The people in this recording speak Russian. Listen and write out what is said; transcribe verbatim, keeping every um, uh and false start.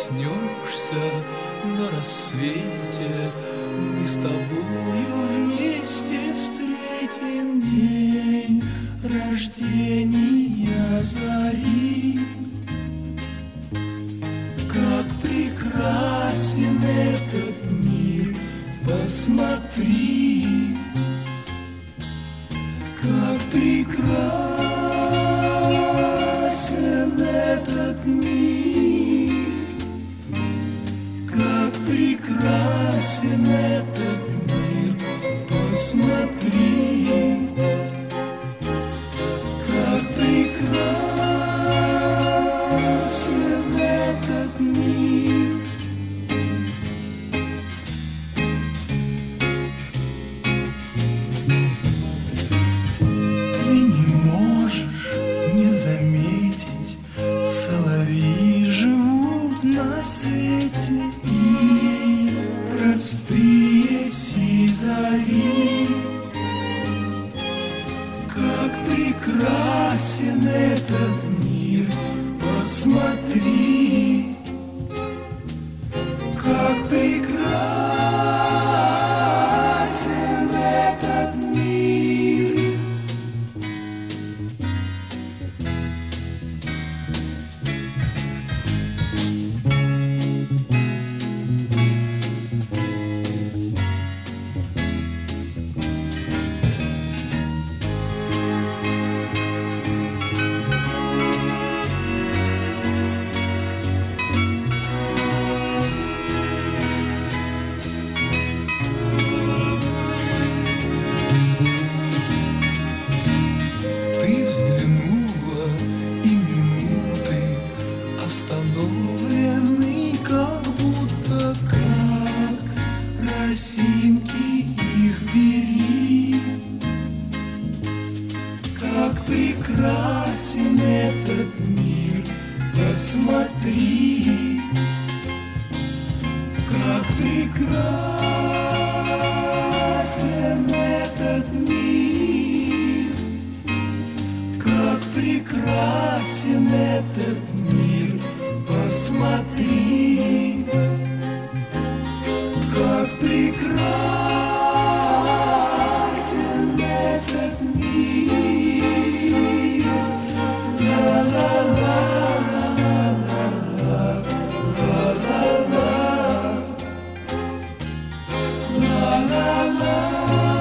проснешься на рассвете, мы с тобою вместе встретим день рождения зари. Как прекрасен этот мир, посмотри, как прекрасен этот мир, как прекрасен этот мир, посмотри, как прекрасен этот мир. Ты не можешь не заметить, соловьи живут на свете, и простые сизари. Как прекрасен этот мир, посмотри, как прекрасен этот мир. Ты взглянула, и минуты остановлены, как будто как росинки их бери. Как прекрасен этот мир, посмотри, как прекрасен этот мир, как прекрасен этот мир, посмотри, как прекрасен этот мир. Ла-ла-ла-ла-ла-ла-ла-ла-ла.